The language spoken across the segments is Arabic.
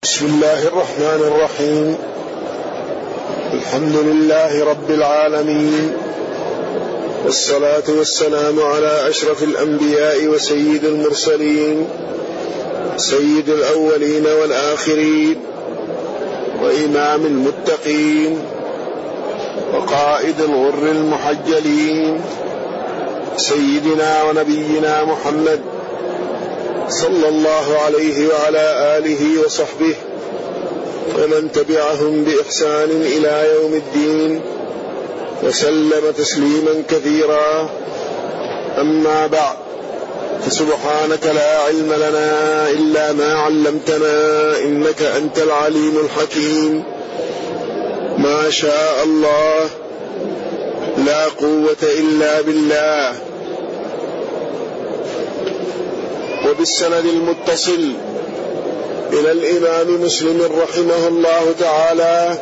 بسم الله الرحمن الرحيم. الحمد لله رب العالمين، والصلاة والسلام على أشرف الأنبياء وسيد المرسلين، سيد الأولين والآخرين، وإمام المتقين، وقائد الغر المحجلين، سيدنا ونبينا محمد صلى الله عليه وعلى آله وصحبه ومن تبعهم بإحسان إلى يوم الدين، وسلم تسليما كثيرا. أما بعد، فسبحانك لا علم لنا إلا ما علمتنا، إنك أنت العليم الحكيم. ما شاء الله، لا قوة إلا بالله. وبالسند المتصل إلى الإمام مسلم رحمه الله تعالى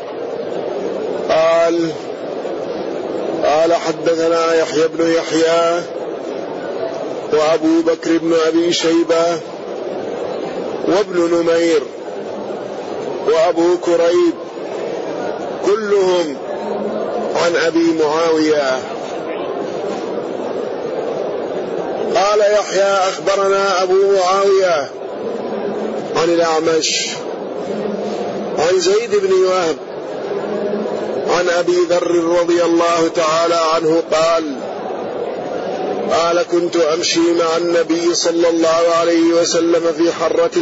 قال حدثنا يحيى بن يحيى وأبو بكر بن أبي شيبة وابن نمير وأبو كريب كلهم عن أبي معاوية. قال يحيى أخبرنا أبو معاوية عن الأعمش عن زيد بن وهب عن أبي ذر رضي الله تعالى عنه قال كنت أمشي مع النبي صلى الله عليه وسلم في حرة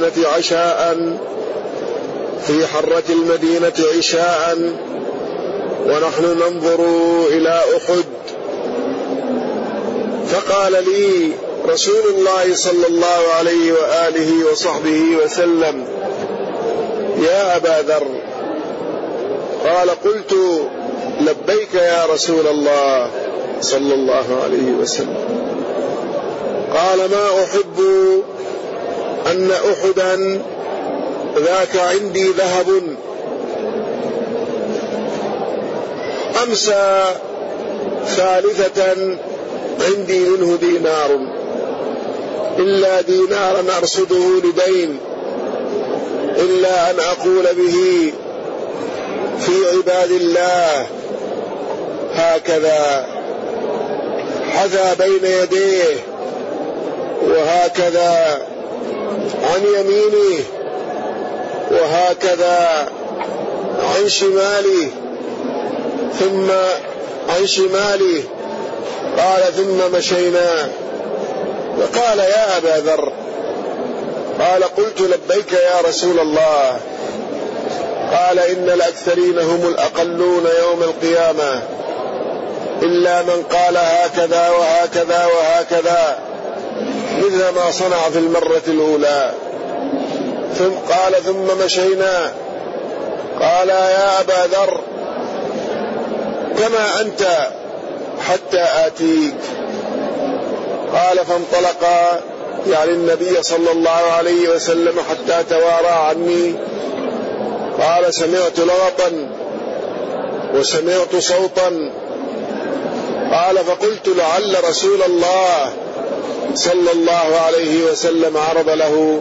المدينة عشاء ونحن ننظر إلى أحد، فقال لي رسول الله صلى الله عليه وآله وصحبه وسلم: يا أبا ذر. قال: قلت: لبيك يا رسول الله صلى الله عليه وسلم. قال: ما أحب أن أحدا ذاك عندي ذهب أمسى ثالثة عندي منه دينار، إلا دينارا أرصده لدين، إلا أن أقول به في عباد الله هكذا حذا بين يديه، وهكذا عن يمينه، وهكذا عن شماله، ثم عن شماله. قال: ثم مشينا. وقال: يا أبا ذر. قال: قلت: لبيك يا رسول الله. قال: إن الأكثرين هم الأقلون يوم القيامة، إلا من قال هكذا وهكذا وهكذا مثل ما صنع في المرة الأولى. قال: ثم مشينا. قال: يا أبا ذر، كما أنت حتى آتيك. قال: فانطلقا، يعني النبي صلى الله عليه وسلم، حتى توارى عني. قال: سمعت لغطا وسمعت صوتا. قال: فقلت: لعل رسول الله صلى الله عليه وسلم عرض له،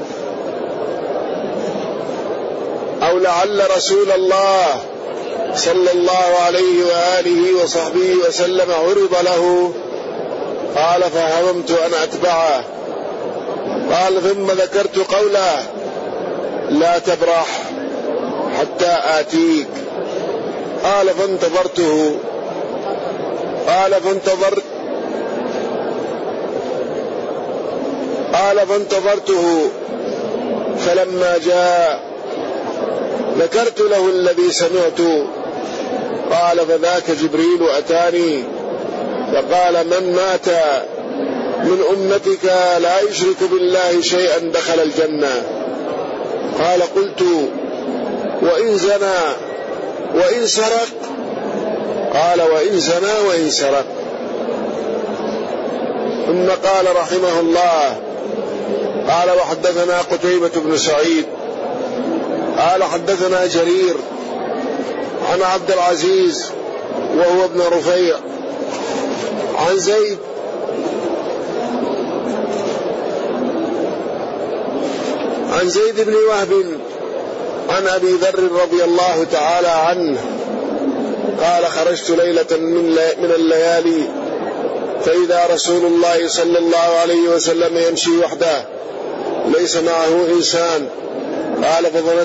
أو لعل رسول الله صلى الله عليه وآله وصحبه وسلم عرض له. قال: فهممت أن أتبعه. قال: ثم ذكرت قوله: لا تبرح حتى آتيك. قال: فانتظرته. فلما جاء ذكرت له الذي سمعت. قال: فذاك جبريل أتاني فقال: من مات من أمتك لا يشرك بالله شيئا دخل الجنة. قال: قلت: وإن زنى وإن سرق؟ قال: وإن زنى وإن سرق. ثم قال رحمه الله: قال: وحدثنا قتيبة بن سعيد قال: حدثنا جرير عن عبد العزيز وهو ابن رفيع عن زيد بن وهب عن أبي ذر رضي الله تعالى عنه قال خرجت ليلة من الليالي فإذا رسول الله صلى الله عليه وسلم يمشي وحده ليس معه إنسان. قال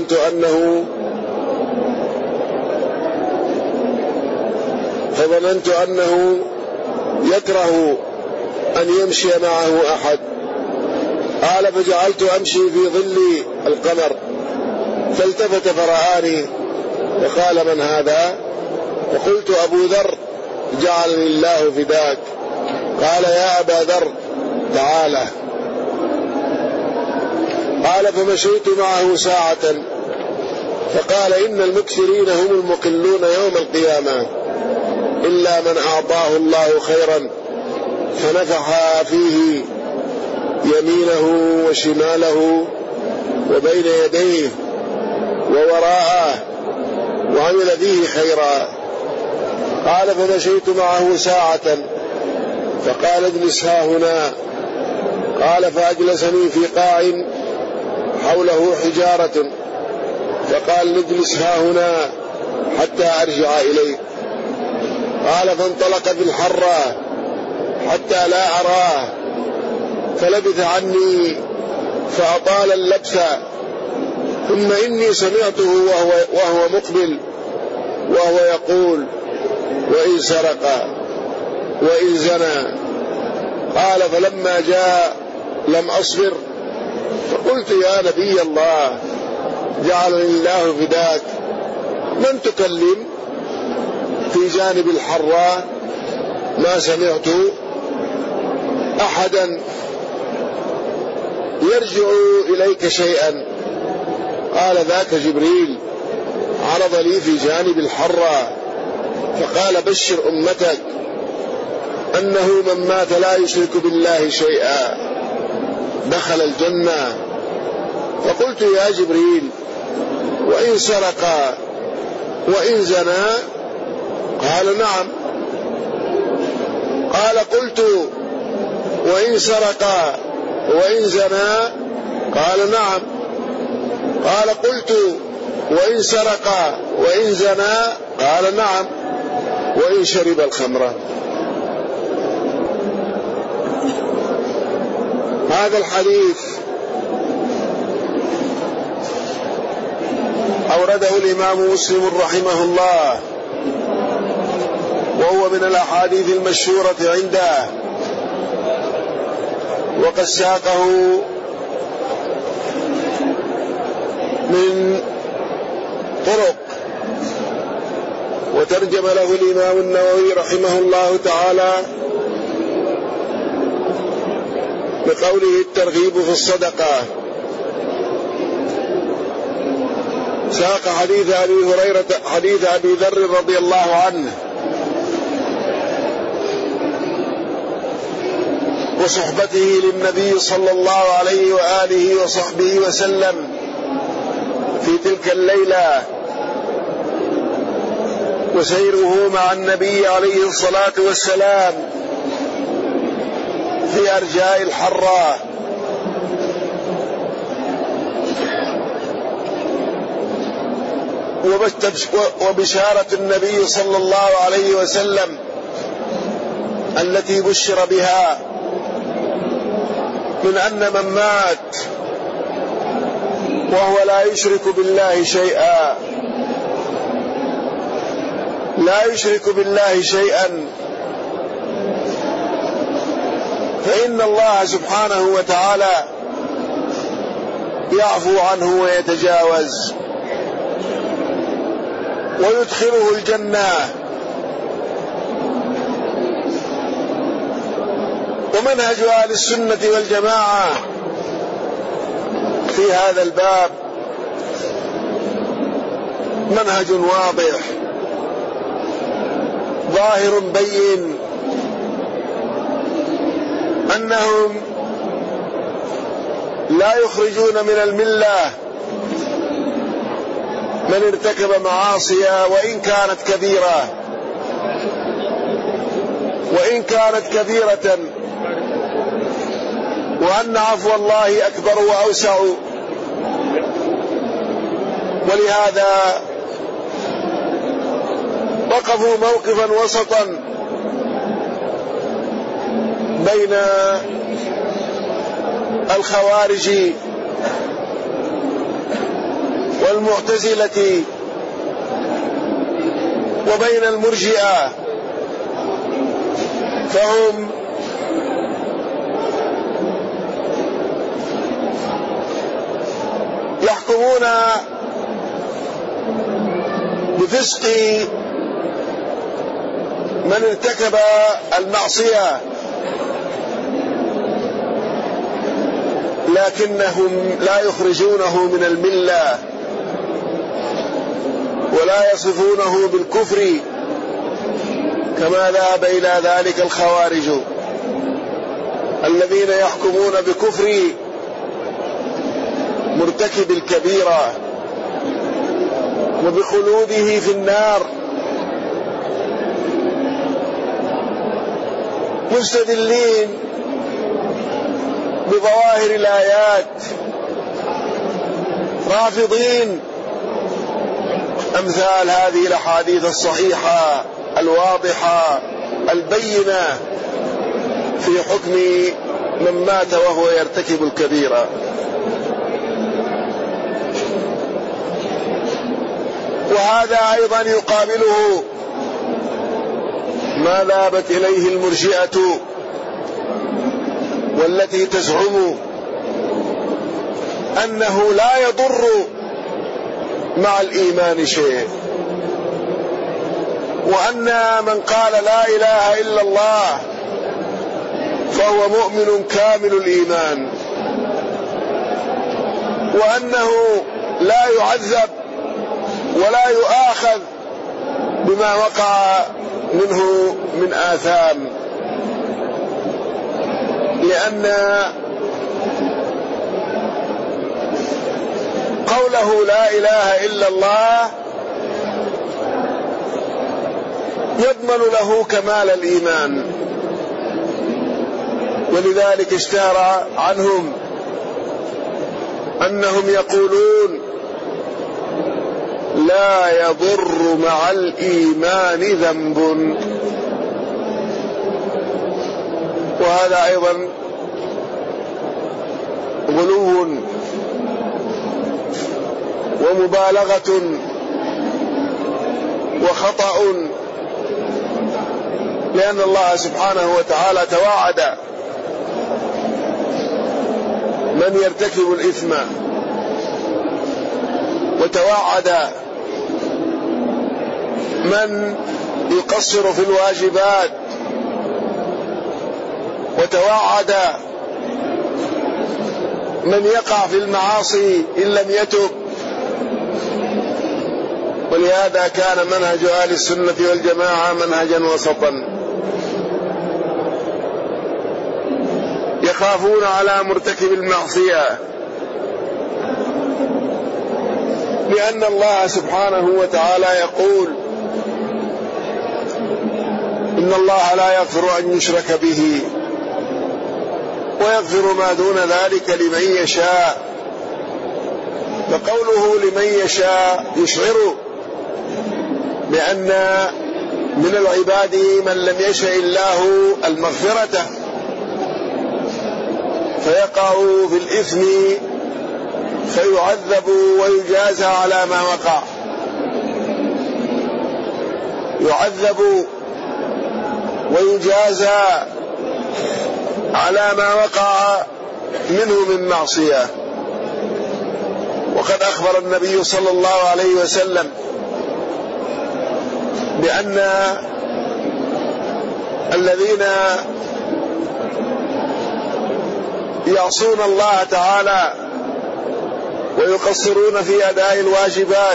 فظننت أنه يكره أن يمشي معه أحد. قال فجعلت أمشي في ظل القمر فالتفت فرآني وقال من هذا؟ فقلت أبو ذر جعلني الله فداك. قال يا أبا ذر تعالى. قال فمشيت معه ساعة فقال إن المكثرين هم المقلون يوم القيامة إلا من أعطاه الله خيرا فنفح فيه يمينه وشماله وبين يديه ووراءه وعمل فيه خيرا. قال فمشيت معه ساعة فقال اجلس ها هنا. قال فأجلسني في قاع حوله حجارة فقال نجلس ها هنا حتى أرجع إليك. قال فانطلق في الحرة حتى لا أراه فلبث عني فأطال اللبث ثم إني سمعته وهو مقبل وهو يقول وإن سرق وإن زنى. قال فلما جاء لم أصبر فقلت يا نبي الله جعلني الله فداك من تكلم في جانب الحراء؟ ما سمعت أحدا يرجع إليك شيئا. قال ذاك جبريل عرض لي في جانب الحراء فقال بشر أمتك أنه من مات لا يشرك بالله شيئا دخل الجنة. فقلت يا جبريل وإن سرق وإن زنى؟ قال نعم. قال قلت وإن سرق وإن زنى؟ قال نعم. قال قلت وإن سرق وإن زنى؟ قال نعم. وإن شرب الخمر؟ هذا الحديث أورده الإمام مسلم رحمه الله وهو من الأحاديث المشهورة عنده وقد ساقه من طرق وترجم له الإمام النووي رحمه الله تعالى بقوله الترغيب في الصدقة. ساق حديث أبي هريرة حديث أبي ذر رضي الله عنه وصحبته للنبي صلى الله عليه وآله وصحبه وسلم في تلك الليلة وسيره مع النبي عليه الصلاة والسلام في أرجاء الحراء وبشارة النبي صلى الله عليه وسلم التي بشر بها من أن من مات وهو لا يشرك بالله شيئا فإن الله سبحانه وتعالى يعفو عنه ويتجاوز ويدخله الجنة. ومنهج أهل السنة والجماعة في هذا الباب منهج واضح ظاهر بين أنهم لا يخرجون من الملة من ارتكب معاصي وإن كانت كبيرة وأن عفو الله أكبر وأوسع ولهذا وقفوا موقفا وسطا بين الخوارج والمعتزلة وبين المرجئة، فهم يحكمون بفسق من ارتكب المعصية، لكنهم لا يخرجونه من الملة ولا يصفونه بالكفر كما ذهب إلى ذلك الخوارج الذين يحكمون بكفر مرتكب الكبيرة وبخلوده في النار، مستدلين بظواهر الآيات، رافضين أمثال هذه الأحاديث الصحيحة الواضحة البينة في حكم من مات وهو يرتكب الكبيرة. وهذا أيضا يقابله ما ذهبت إليه المرجئة والتي تزعم أنه لا يضر مع الإيمان شيء، وأن من قال لا إله إلا الله فهو مؤمن كامل الإيمان، وأنه لا يعذب ولا يؤاخذ بما وقع منه من آثام، لأن قوله لا إله إلا الله يضمن له كمال الإيمان. ولذلك اشتهر عنهم أنهم يقولون لا يضر مع الإيمان ذنب، وهذا أيضا غلو ومبالغة وخطأ، لأن الله سبحانه وتعالى توعد من يرتكب الإثم، وتوعد من يقصر في الواجبات، وتوعد من يقع في المعاصي إن لم يتب. ولهذا كان منهج أهل السنة والجماعة منهجا وسطا، يخافون على مرتكب المعصية، لأن الله سبحانه وتعالى يقول إن الله لا يغفر أن يشرك به ويغفر ما دون ذلك لمن يشاء. فقوله لمن يشاء يشعر بأن من العباد من لم يشاء الله المغفرة فيقع في الإثم فيعذب ويجازى على ما وقع، يعذب ويجازى على ما وقع منه من معصية. وقد أخبر النبي صلى الله عليه وسلم بأن الذين يعصون الله تعالى ويقصرون في أداء الواجبات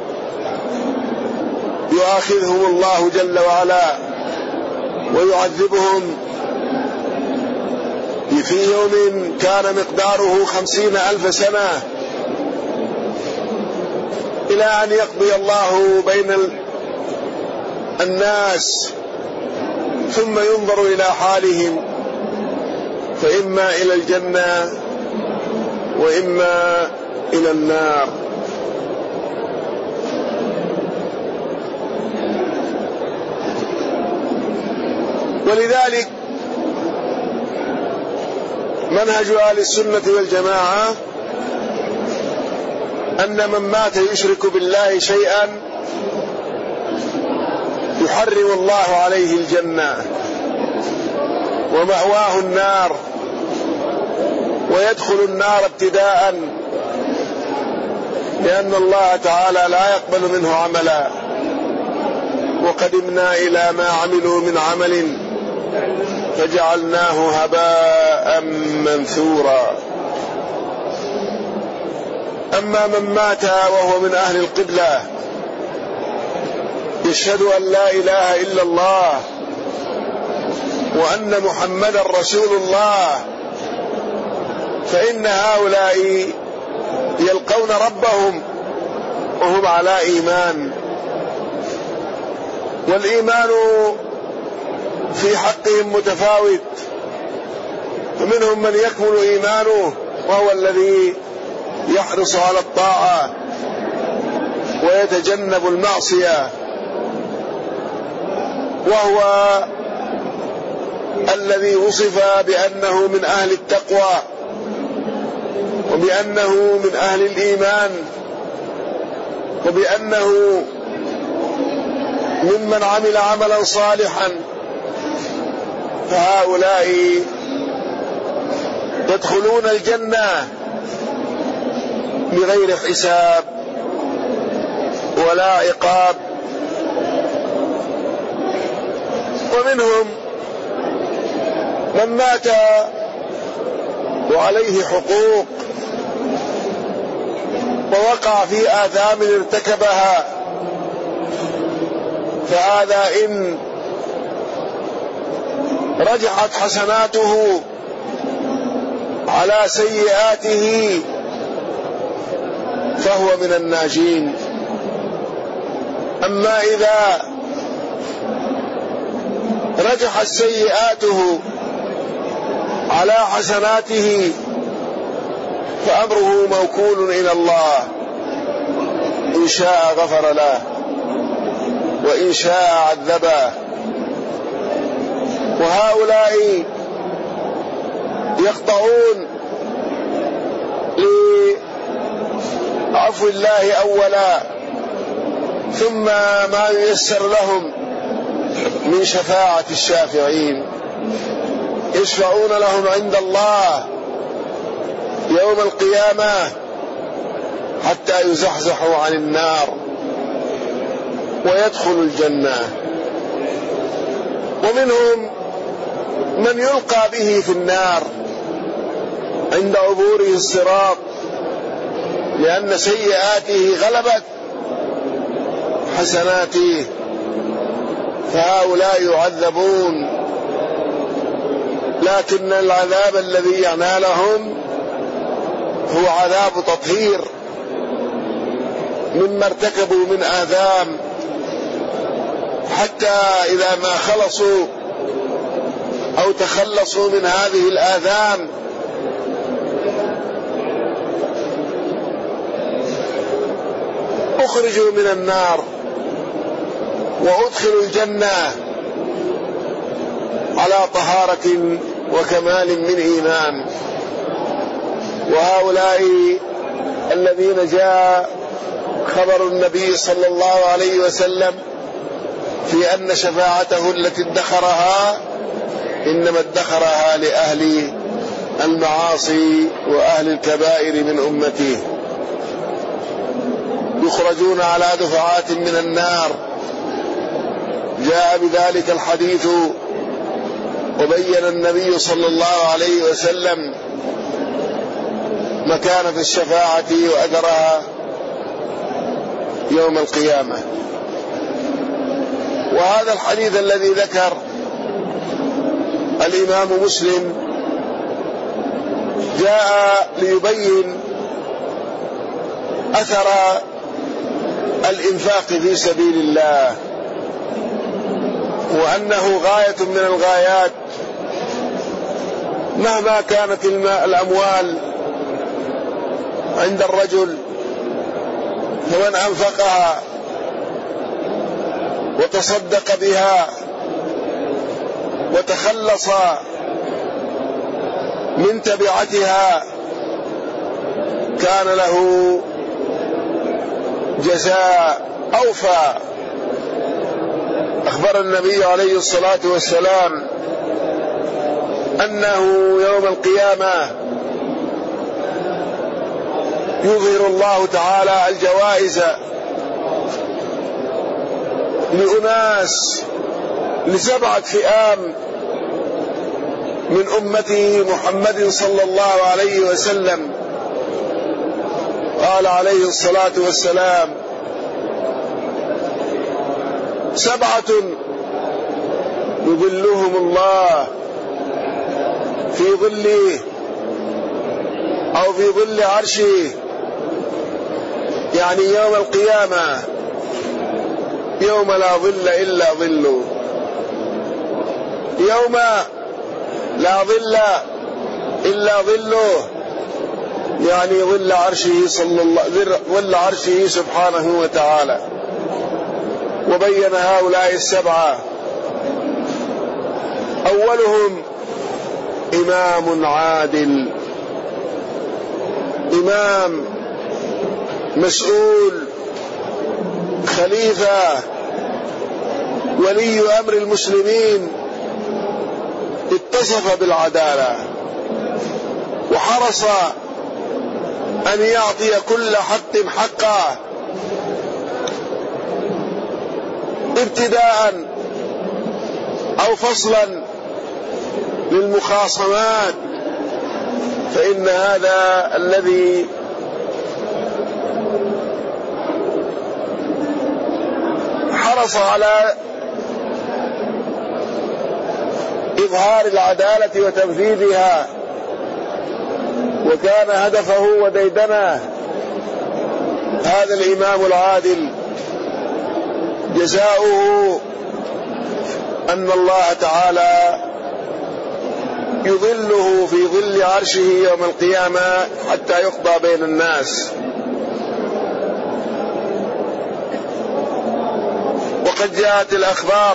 يؤاخذهم الله جل وعلا ويعذبهم في يوم كان مقداره 50,000 سنة، إلى أن يقضي الله بين الناس ثم ينظر إلى حالهم، فإما إلى الجنة وإما إلى النار. ولذلك منهج أهل السنة والجماعة أن من مات يشرك بالله شيئا يحرم الله عليه الجنة ومأواه النار ويدخل النار ابتداء، لأن الله تعالى لا يقبل منه عملا، وقدمنا إلى ما عملوا من عمل فجعلناه هباء منثورا. أما من مات وهو من أهل القبلة يشهد أن لا إله إلا الله وأن محمدا رسول الله، فإن هؤلاء يلقون ربهم وهم على إيمان، والإيمان في حقهم متفاوت، فمنهم من يكمل إيمانه وهو الذي يحرص على الطاعة ويتجنب المعصية، وهو الذي وصف بأنه من أهل التقوى وبأنه من أهل الإيمان وبأنه ممن عمل عملا صالحا، فهؤلاء يدخلون الجنة بغير حساب ولا عقاب. ومنهم من مات وعليه حقوق ووقع في آثام ارتكبها، فهذا إن رجحت حسناته على سيئاته فهو من الناجين. أما إذا رجحت سيئاته على حسناته فأمره موكول إلى الله، إن شاء غفر له وإن شاء عذبه. وهؤلاء يخضعون لعفو الله أولا، ثم ما ييسر لهم من شفاعة الشافعين، يشفعون لهم عند الله يوم القيامة حتى يزحزحوا عن النار ويدخلوا الجنة. ومنهم من يلقى به في النار عند عبوره الصراط لأن سيئاته غلبت حسناته، فهؤلاء يعذبون، لكن العذاب الذي ينالهم هو عذاب تطهير مما ارتكبوا من آثام، حتى إذا ما خلصوا أو تخلصوا من هذه الآثام أخرجوا من النار وأدخلوا الجنة على طهارة وكمال من إيمان. وهؤلاء الذين جاء خبر النبي صلى الله عليه وسلم في أن شفاعته التي ادخرها إنما ادخرها لأهل المعاصي وأهل الكبائر من أمته، يخرجون على دفعات من النار. جاء بذلك الحديث وبين النبي صلى الله عليه وسلم مكانة الشفاعة وأجرها يوم القيامة. وهذا الحديث الذي ذكر الإمام مسلم جاء ليبين أثر الإنفاق في سبيل الله، وأنه غاية من الغايات مهما كانت الأموال عند الرجل، فمن أنفقها وتصدق بها وتخلص من تبعتها كان له جزاء أوفى. أخبر النبي عليه الصلاة والسلام أنه يوم القيامة يظهر الله تعالى الجوائز لأناس ل7 فئام من أمة محمد صلى الله عليه وسلم. قال عليه الصلاة والسلام: 7 يظلهم الله في ظله أو في ظل عرشه، يعني يوم القيامة يوم لا ظل إلا ظله، يوم لا ظل إلا ظله، يعني ظل عرشه سبحانه وتعالى. وبين هؤلاء 7 أولهم إمام عادل، إمام مسؤول خليفة ولي أمر المسلمين، اتصف بالعدالة وحرص أن يعطي كل حق حقه ابتداء أو فصلا للمخاصمات، فإن هذا الذي حرص على إظهار العدالة وتنفيذها، وكان هدفه وديدنه هذا الإمام العادل، جزاؤه أن الله تعالى يظله في ظل عرشه يوم القيامة حتى يقضى بين الناس. وقد جاءت الأخبار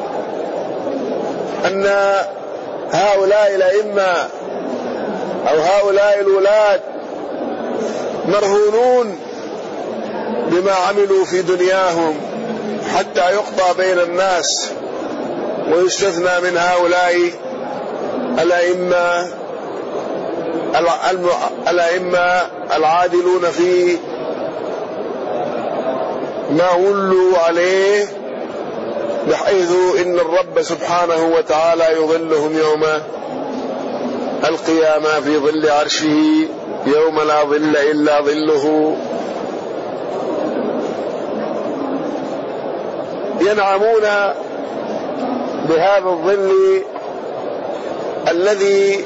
أن هؤلاء الأئمة أو هؤلاء الولاة مرهونون بما عملوا في دنياهم حتى يقضى بين الناس، ويستثنى من هؤلاء الأئمة العادلون في ما ولوا عليه، بحيث إن الرب سبحانه وتعالى يظلهم يوم القيامة في ظل عرشه يوم لا ظل إلا ظله، ينعمون بهذا الظل الذي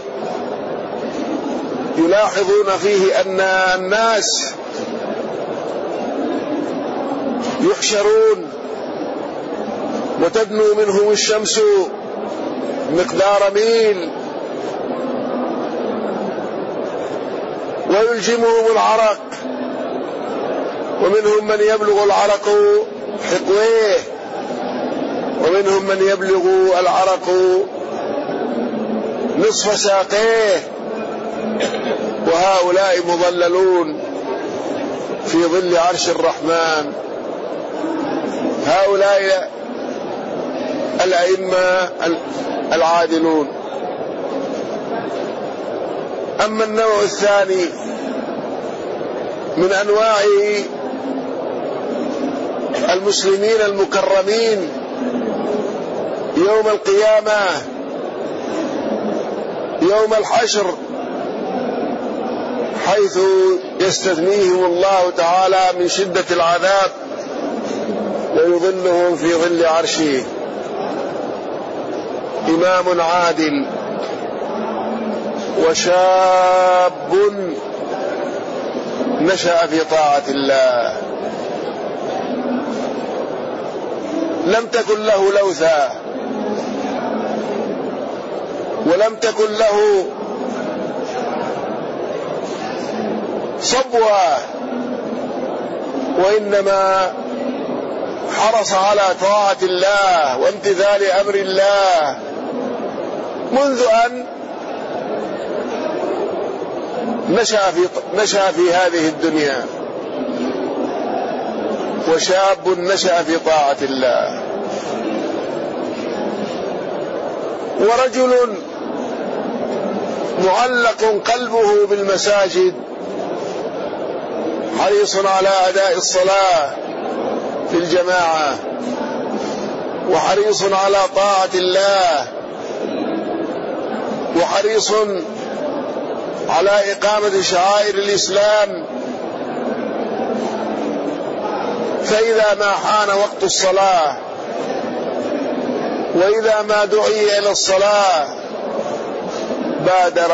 يلاحظون فيه أن الناس يحشرون وتدنو منهم الشمس مقدار ميل، ويلجمهم العرق، ومنهم من يبلغ العرق حقويه، ومنهم من يبلغ العرق نصف ساقيه، وهؤلاء مظللون في ظل عرش الرحمن. هؤلاء الأئمة العادلون. أما النوع الثاني من أنواع المسلمين المكرمين يوم القيامة يوم الحشر، حيث يستثنيهم الله تعالى من شدة العذاب ويظلهم في ظل عرشه، إمام عادل وشاب نشأ في طاعة الله، لم تكن له لوثة ولم تكن له صبوة، وإنما حرص على طاعة الله وامتثال أمر الله منذ أن نشأ في هذه الدنيا، وشاب نشأ في طاعة الله، ورجل معلق قلبه بالمساجد حريص على أداء الصلاة في الجماعة، وحريص على طاعة الله، وحريص على إقامة شعائر الإسلام. فإذا ما حان وقت الصلاة وإذا ما دعي إلى الصلاة بادر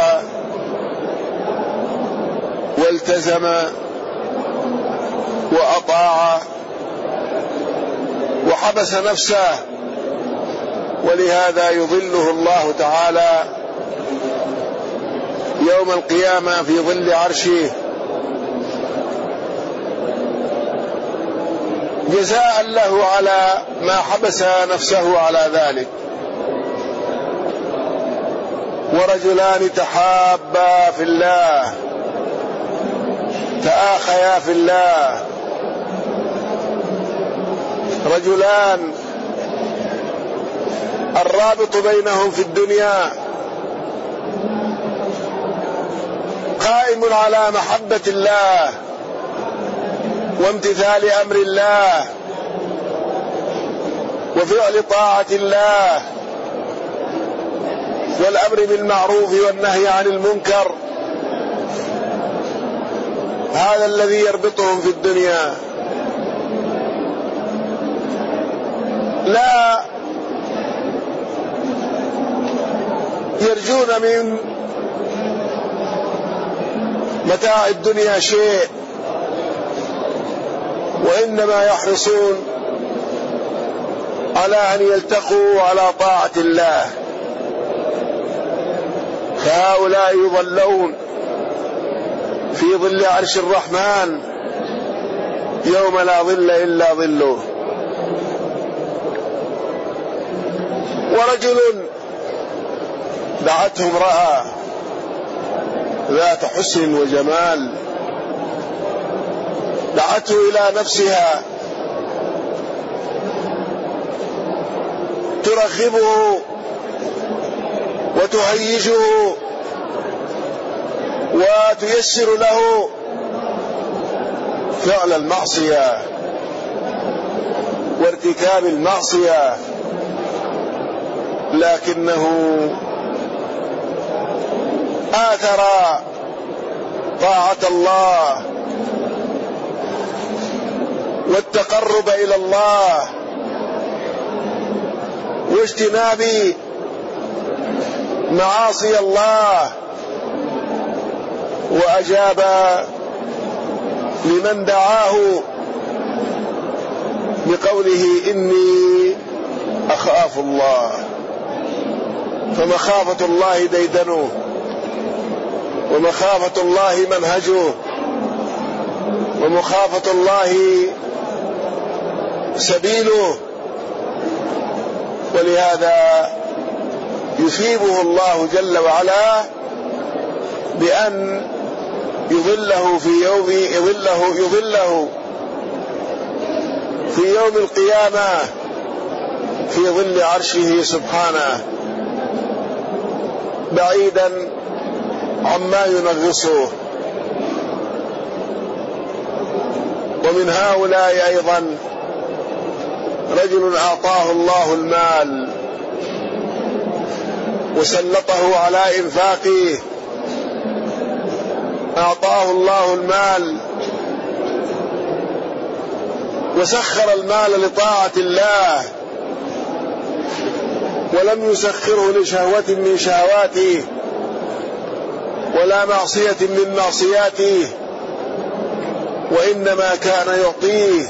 والتزم وأطاع وحبس نفسه، ولهذا يظله الله تعالى يوم القيامة في ظل عرشه جزاء له على ما حبس نفسه على ذلك. ورجلان تحابا في الله تآخيا في الله، رجلان الرابط بينهم في الدنيا قائم على محبة الله وامتثال أمر الله وفعل طاعة الله والأمر بالمعروف والنهي عن المنكر، هذا الذي يربطهم في الدنيا. لا يرجون من متاع الدنيا شيء، وإنما يحرصون على أن يلتقوا على طاعة الله، فهؤلاء يظلون في ظل عرش الرحمن يوم لا ظل إلا ظله. ورجل دعته امرأة ذات حسن وجمال، دعته إلى نفسها ترغبه وتهيجه وتيسر له فعل المعصية وارتكاب المعصية، لكنه آثر طاعة الله والتقرب إلى الله واجتناب معاصي الله، وأجاب لمن دعاه بقوله إني أخاف الله، فمخافة الله ديدنه ومخافة الله منهجه ومخافة الله سبيله، ولهذا يثيبه الله جل وعلا بأن يظله في يوم القيامة في ظل عرشه سبحانه بعيدا عما ينغصه. ومن هؤلاء أيضا رجل أعطاه الله المال وسلطه على إنفاقه، أعطاه الله المال وسخر المال لطاعة الله ولم يسخره لشهوة من شهواته ولا معصية من معصياته، وإنما كان يعطيه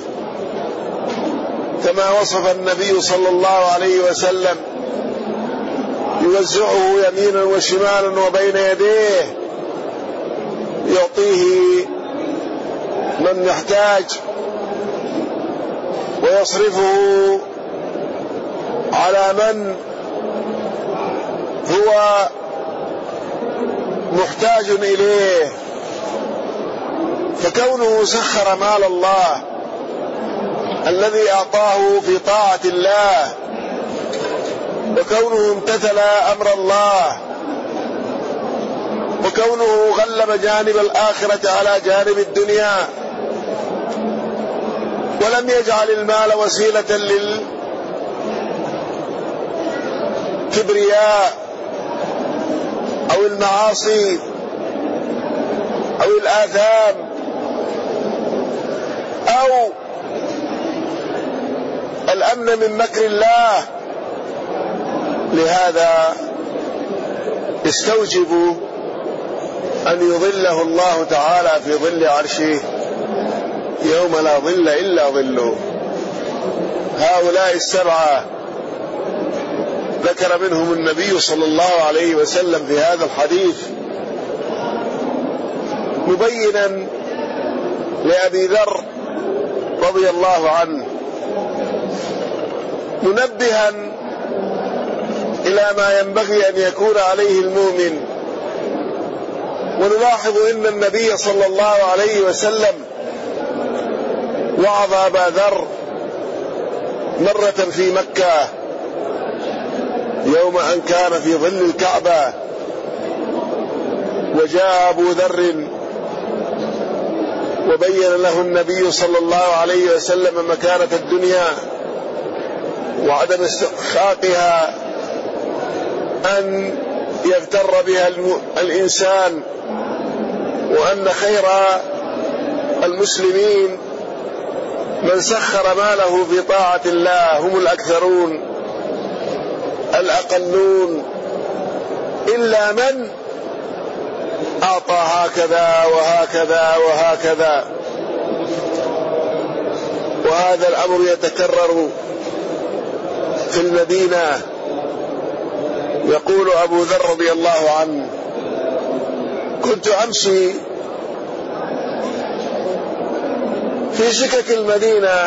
كما وصف النبي صلى الله عليه وسلم، يوزعه يمينا وشمالا وبين يديه، يعطيه من يحتاج ويصرفه على من هو محتاج إليه، فكونه سخر مال الله الذي أعطاه في طاعة الله، وكونه امتثل أمر الله، وكونه غلب جانب الآخرة على جانب الدنيا، ولم يجعل المال وسيلة للكبرياء أو المعاصي أو الآثام أو الأمن من مكر الله. لهذا استوجب أن يظله الله تعالى في ظل عرشه يوم لا ظل إلا ظله. هؤلاء السبعة ذكر منهم النبي صلى الله عليه وسلم في هذا الحديث، مبينا لأبي ذر رضي الله عنه، منبها إلى ما ينبغي أن يكون عليه المؤمن. ونلاحظ أن النبي صلى الله عليه وسلم وعظ أبا ذر مرة في مكة يوم أن كان في ظل الكعبة، وجاء أبو ذر وبين له النبي صلى الله عليه وسلم مكانة الدنيا وعدم استحقاقها أن يغتر بها الإنسان، وأن خير المسلمين من سخر ماله في طاعة الله، هم الأكثرون الأقلون، إلا من أعطى هكذا وهكذا وهكذا. وهذا الأمر يتكرر في المدينة. يقول أبو ذر رضي الله عنه: كنت أمشي في سكك المدينة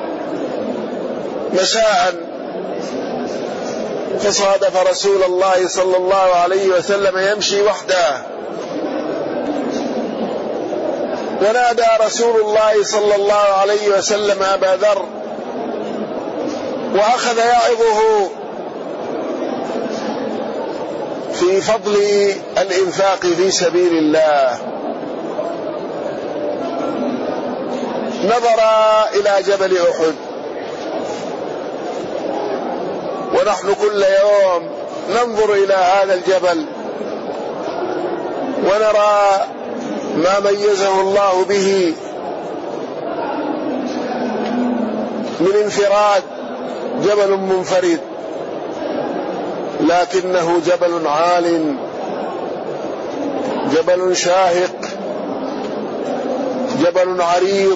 مساء، فصادف رسول الله صلى الله عليه وسلم يمشي وحده، ونادى رسول الله صلى الله عليه وسلم أبا ذر، وأخذ يعظه في فضل الإنفاق في سبيل الله. نظر إلى جبل أحد، ونحن كل يوم ننظر إلى هذا الجبل ونرى ما ميزه الله به من انفراد، جبل منفرد، لكنه جبل عال، جبل شاهق، جبل عريض،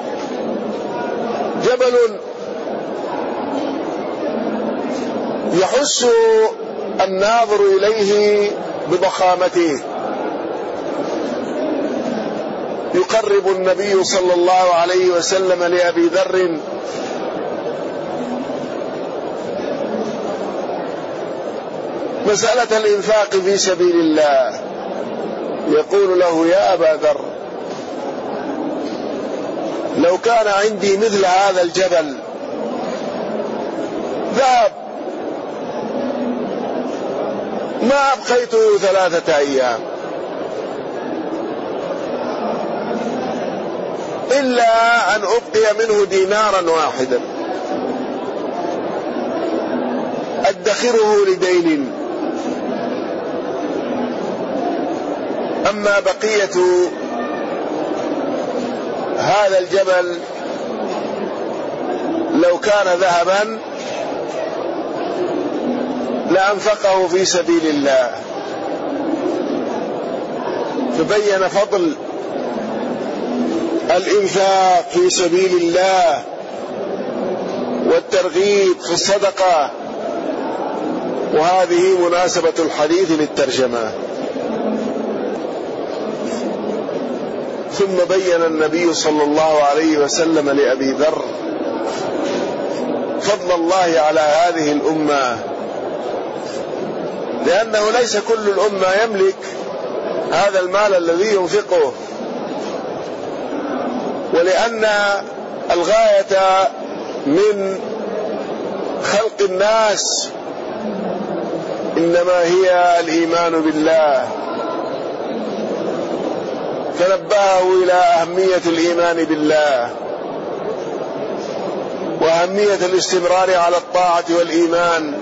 جبل يحس الناظر إليه بضخامته. يقرب النبي صلى الله عليه وسلم لأبي ذر مسألة الإنفاق في سبيل الله، يقول له: يا أبا ذر، لو كان عندي مثل هذا الجبل ذهب ما أبقيته 3 أيام إلا أن أبقي منه دينارا واحدا أدخره لدين، أما بقية هذا الجبل لو كان ذهبا لأنفقه في سبيل الله. فبين فضل الإنفاق في سبيل الله والترغيب في الصدقة، وهذه مناسبة الحديث للترجمة. ثم بين النبي صلى الله عليه وسلم لأبي ذر فضل الله على هذه الأمة لأنه ليس كل الأمة يملك هذا المال الذي ينفقه، ولأن الغاية من خلق الناس إنما هي الإيمان بالله، فنبهه إلى أهمية الإيمان بالله وأهمية الاستمرار على الطاعة والإيمان،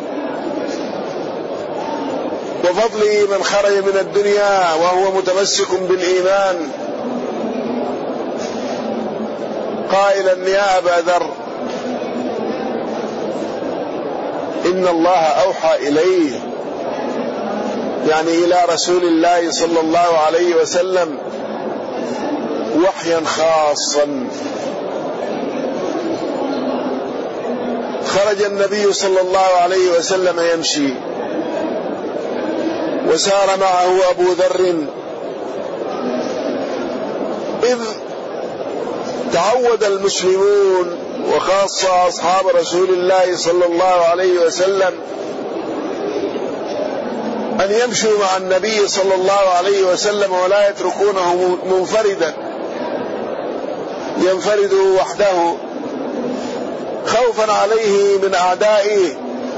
وفضل من خرج من الدنيا وهو متمسك بالإيمان، قائلا يا أبا ذر إن الله أوحى إليه، يعني إلى رسول الله صلى الله عليه وسلم وحيا خاصا. خرج النبي صلى الله عليه وسلم يمشي، وسار معه أبو ذر، إذ تعود المسلمون وخاصة أصحاب رسول الله صلى الله عليه وسلم أن يمشوا مع النبي صلى الله عليه وسلم ولا يتركونه منفردا، ينفرد وحده خوفا عليه من أعدائه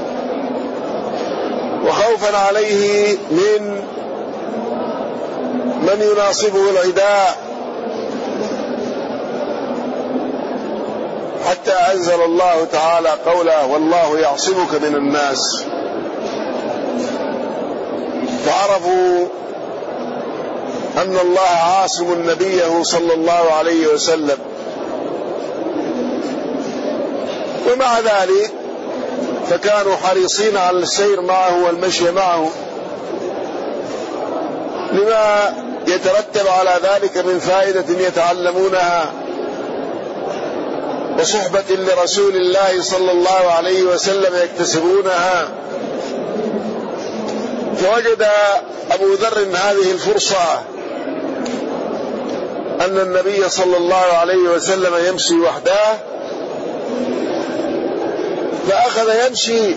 وخوفا عليه من يناصبه العداء، حتى أنزل الله تعالى قوله والله يعصمك من الناس، فعرفوا أن الله عاصم نبيه صلى الله عليه وسلم. ومع ذلك فكانوا حريصين على السير معه والمشي معه، لما يترتب على ذلك من فائدة يتعلمونها وصحبة لرسول الله صلى الله عليه وسلم يكتسبونها. فوجد أبو ذر هذه الفرصة أن النبي صلى الله عليه وسلم يمشي وحده، فأخذ يمشي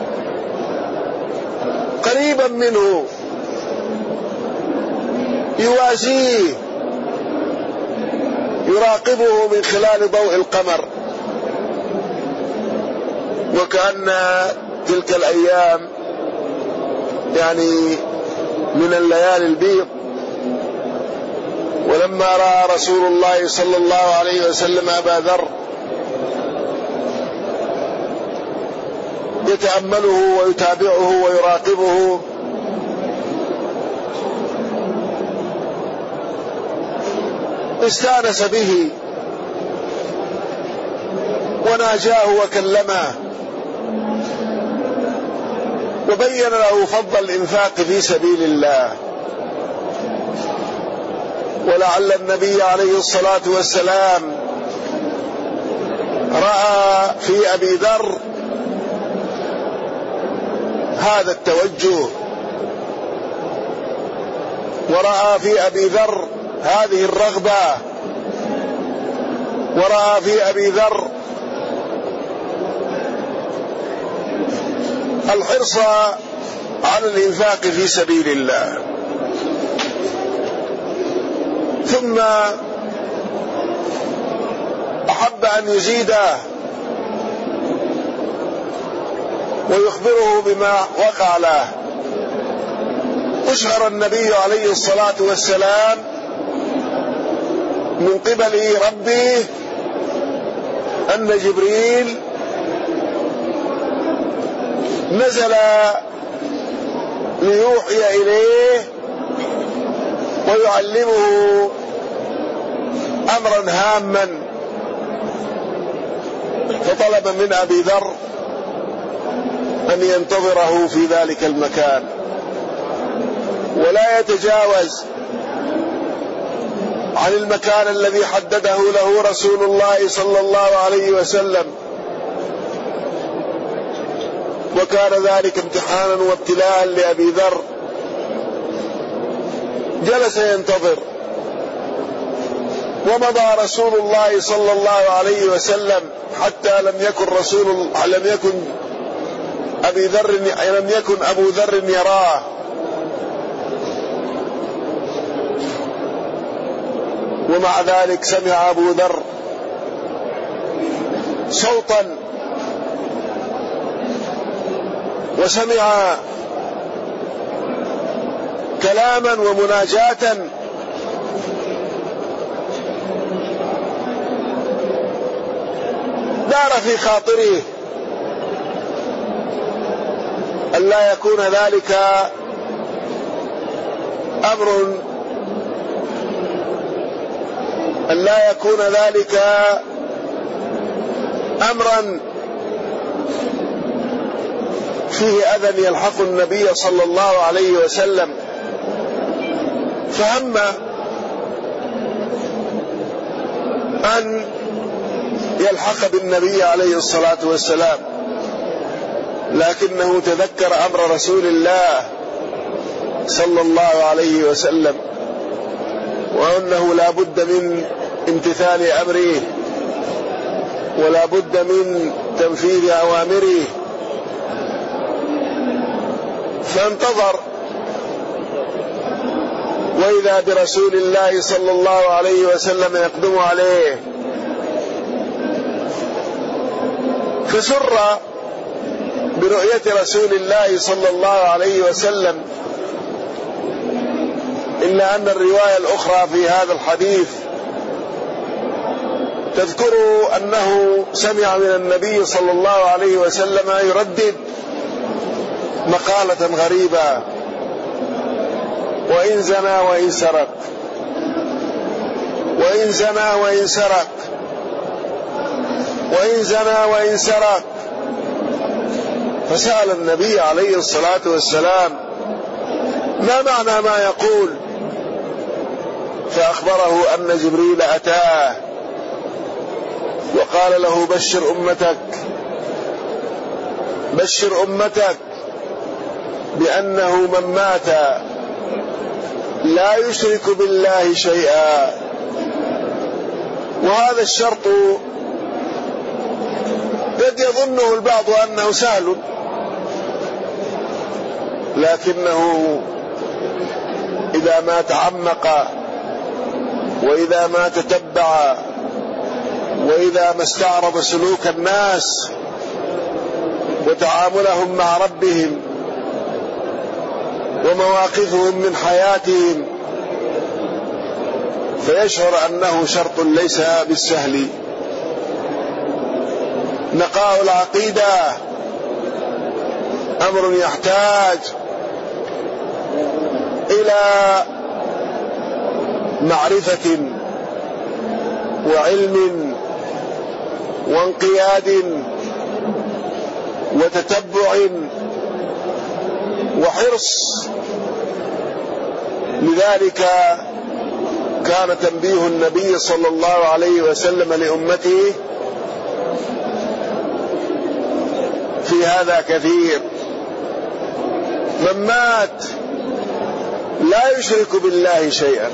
قريبا منه يوازيه، يراقبه من خلال ضوء القمر، وكأن تلك الأيام يعني من الليالي البيض. ولما رأى رسول الله صلى الله عليه وسلم أبا ذر يتأمله ويتابعه ويراقبه، استانس به وناجاه وكلمه وبين له فضل الإنفاق في سبيل الله. ولعل النبي عليه الصلاة والسلام رأى في أبي ذر هذا التوجه، ورأى في أبي ذر هذه الرغبة، ورأى في أبي ذر الحرص على الإنفاق في سبيل الله. ثم أحب أن يزيده ويخبره بما وقع له. أشعر النبي عليه الصلاة والسلام من قبل ربه أن جبريل نزل ليوحي إليه ويعلمه أمرا هاما، فطلب من أبي ذر أن ينتظره في ذلك المكان ولا يتجاوز عن المكان الذي حدده له رسول الله صلى الله عليه وسلم. وكان ذلك امتحانا وابتلاء لأبي ذر. جلس ينتظر، ومضى رسول الله صلى الله عليه وسلم حتى لم يكن أبي ذر لم يكن أبو ذر يراه، ومع ذلك سمع أبو ذر صوتا وسمع كلاما ومناجاة دار في خاطره أن لا يكون ذلك أمرا فيه أذى يلحق النبي صلى الله عليه وسلم، فهم أن يلحق بالنبي عليه الصلاة والسلام، لكنه تذكر أمر رسول الله صلى الله عليه وسلم، وأنه لا بد من امتثال أمره ولا بد من تنفيذ أوامره، فانتظر، وإذا برسول الله صلى الله عليه وسلم يقدم عليه، فسر برؤية رسول الله صلى الله عليه وسلم، إلا أن الرواية الأخرى في هذا الحديث تذكر أنه سمع من النبي صلى الله عليه وسلم يردد مقالة غريبة: وإن زنى وإن سرق، وإن زنى وإن سرق، وإن زنى وإن سرق. فسأل النبي عليه الصلاة والسلام: ما معنى ما يقول؟ فأخبره أن جبريل أتاه وقال له: بشر أمتك بأنه من مات لا يشرك بالله شيئا. وهذا الشرط قد يظنه البعض أنه سهل، لكنه إذا ما تعمق وإذا ما تتبع وإذا ما استعرض سلوك الناس وتعاملهم مع ربهم ومواقفهم من حياتهم، فيشعر أنه شرط ليس بالسهل. نقاء العقيدة أمر يحتاج إلى معرفة وعلم وانقياد وتتبع وحرص. لذلك كان تنبيه النبي صلى الله عليه وسلم لأمته في هذا كثير. من مات لا يشرك بالله شيئا،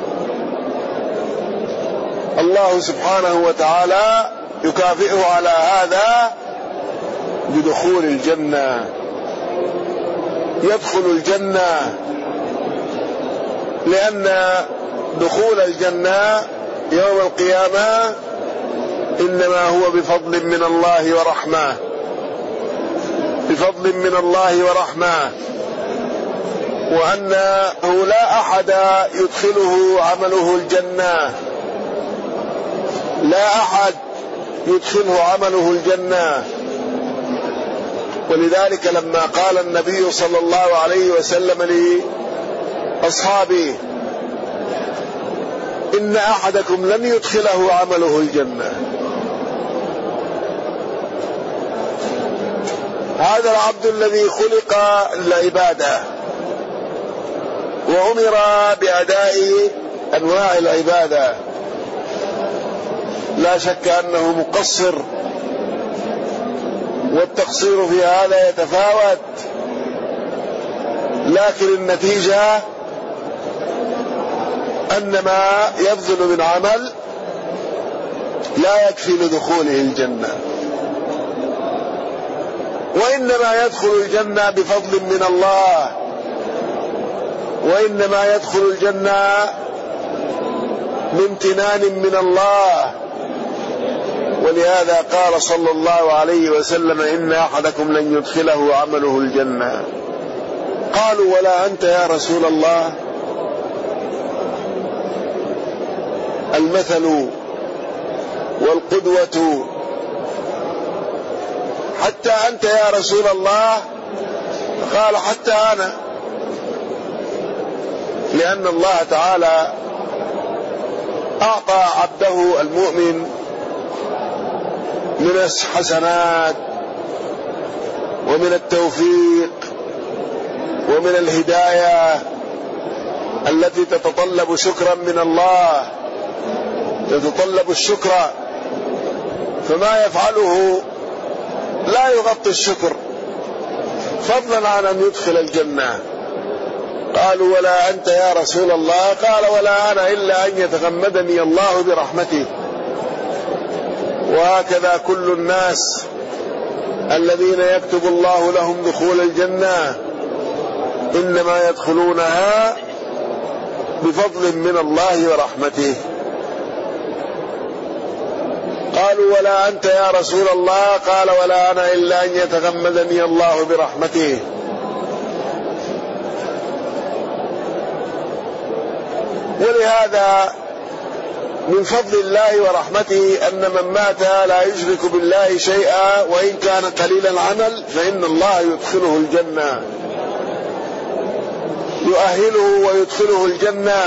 الله سبحانه وتعالى يكافئه على هذا بدخول الجنة، يدخل الجنة، لأن دخول الجنة يوم القيامة إنما هو بفضل من الله ورحمة، بفضل من الله ورحمة، وأنه لا أحد يدخله عمله الجنة، لا أحد يدخله عمله الجنة. ولذلك لما قال النبي صلى الله عليه وسلم لأصحابه: إن أحدكم لن يدخله عمله الجنة، هذا العبد الذي خلق للعبادة وأمر بأداء أنواع العبادة، لا شك أنه مقصر، والتقصير في هذا يتفاوت، لكن النتيجة أن ما يبذل من عمل لا يكفي لدخوله الجنة. وإنما يدخل الجنة بفضل من الله، وإنما يدخل الجنة بامتنان من الله. ولهذا قال صلى الله عليه وسلم: إن أحدكم لن يدخله عمله الجنة. قالوا: ولا أنت يا رسول الله؟ المثل والقدوة، حتى أنت يا رسول الله؟ قال: حتى أنا، لأن الله تعالى أعطى عبده المؤمن من الحسنات ومن التوفيق ومن الهداية التي تتطلب شكرا من الله، تتطلب الشكر، فما يفعله لا يغطي الشكر، فضلا عن أن يدخل الجنة. قالوا: ولا أنت يا رسول الله؟ قال: ولا أنا إلا أن يتغمدني الله برحمته. وهكذا كل الناس الذين يكتب الله لهم دخول الجنة إنما يدخلونها بفضل من الله ورحمته. قالوا: ولا أنت يا رسول الله؟ قال: ولا أنا إلا أن يتغمدني الله برحمته. ولهذا من فضل الله ورحمته أن من مات لا يشرك بالله شيئا وإن كان قليل العمل فإن الله يدخله الجنة، يؤهله ويدخله الجنة،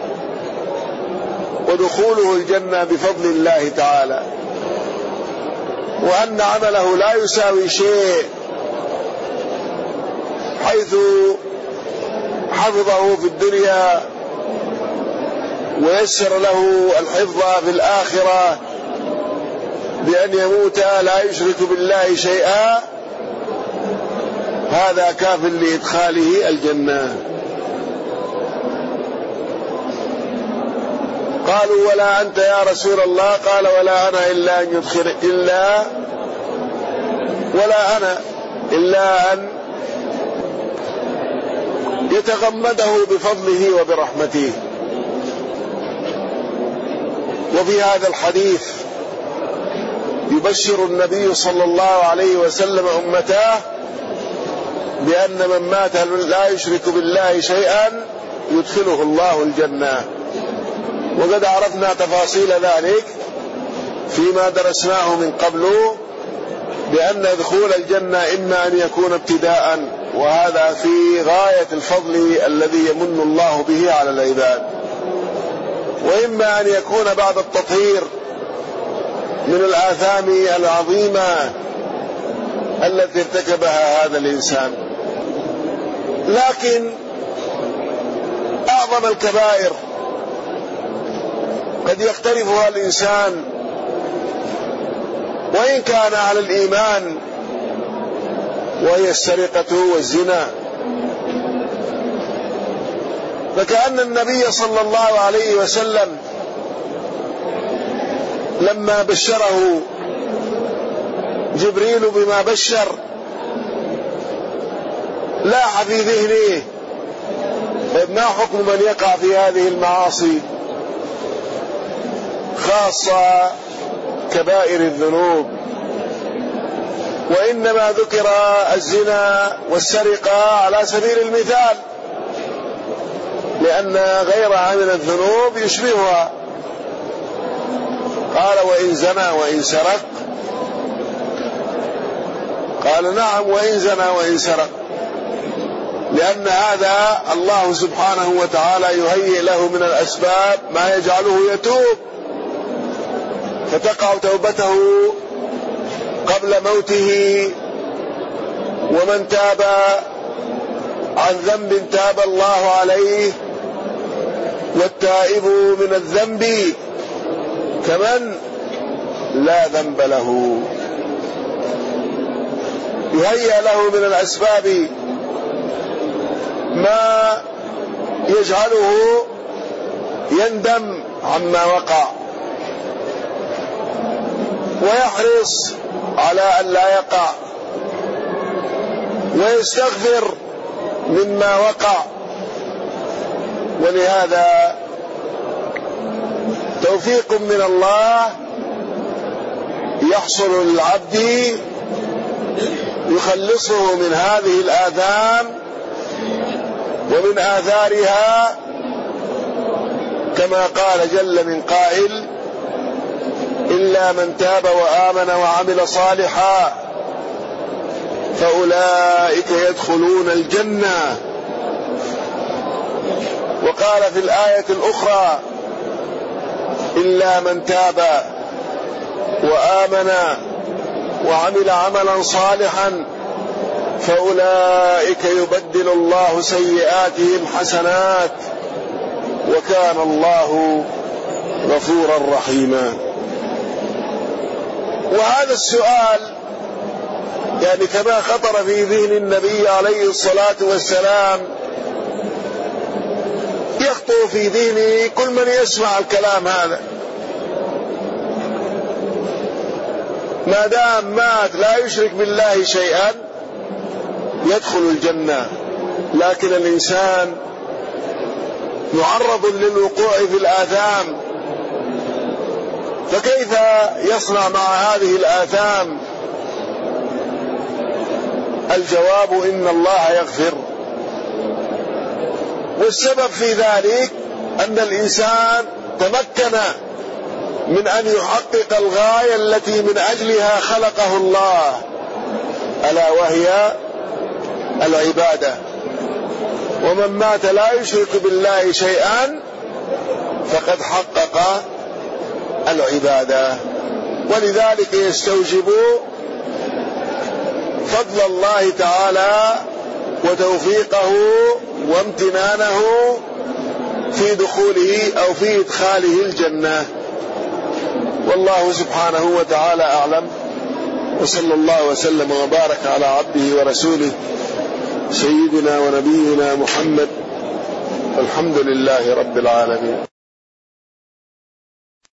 ودخوله الجنة بفضل الله تعالى، وأن عمله لا يساوي شيء، حيث حفظه في الدنيا ويسر له الحفظ في الآخرة بأن يموت لا يشرك بالله شيئا، هذا كاف لإدخاله الجنة. قالوا: ولا أنت يا رسول الله؟ قال: ولا أنا إلا أن يدخل ولا أنا إلا أن يتغمده بفضله وبرحمته. وفي هذا الحديث يبشر النبي صلى الله عليه وسلم أمته بأن من مات لا يشرك بالله شيئا يدخله الله الجنة. وقد عرفنا تفاصيل ذلك فيما درسناه من قبل، بأن دخول الجنة إما أن يكون ابتداء، وهذا في غاية الفضل الذي يمن الله به على العباد، وإما أن يكون بعد التطهير من الآثام العظيمة التي ارتكبها هذا الإنسان. لكن أعظم الكبائر قد يقترفها الإنسان وإن كان على الإيمان، وهي السرقة والزنا. فكأن النبي صلى الله عليه وسلم لما بشره جبريل بما بشر لاح في ذهنه: ما حكم من يقع في هذه المعاصي، خاصة كبائر الذنوب؟ وإنما ذكر الزنا والسرقة على سبيل المثال، لأن غيرها من الذنوب يشبهها. قال: وإن زنى وإن سرق؟ قال: نعم، وإن زنى وإن سرق، لأن هذا الله سبحانه وتعالى يهيئ له من الأسباب ما يجعله يتوب، فتقع توبته قبل موته. ومن تاب عن ذنب تاب الله عليه، والتائب من الذنب كمن لا ذنب له. يهيأ له من الأسباب ما يجعله يندم عما وقع، ويحرص على أن لا يقع، ويستغفر مما وقع. ولهذا توفيق من الله يحصل للعبد يخلصه من هذه الآثام ومن آثارها، كما قال جل من قائل: إلا من تاب وآمن وعمل صالحا فأولئك يدخلون الجنة. وقال في الآية الأخرى: إلا من تاب وآمن وعمل عملا صالحا فأولئك يبدل الله سيئاتهم حسنات وكان الله غفورا رحيما. وهذا السؤال يعني كما خطر في ذهن النبي عليه الصلاة والسلام يخطر في ذهن كل من يسمع الكلام هذا. ما دام مات لا يشرك بالله شيئا يدخل الجنة، لكن الإنسان معرض للوقوع في الآثام، فكيف يصنع مع هذه الآثام؟ الجواب: إن الله يغفر. والسبب في ذلك أن الإنسان تمكن من أن يحقق الغاية التي من أجلها خلقه الله، ألا وهي العبادة. ومن مات لا يشرك بالله شيئا فقد حقق العبادة. ولذلك يستوجب فضل الله تعالى وتوفيقه وامتنانه في دخوله أو في إدخاله الجنة. والله سبحانه وتعالى أعلم، وصلى الله وسلم وبارك على عبده ورسوله سيدنا ونبينا محمد. الحمد لله رب العالمين.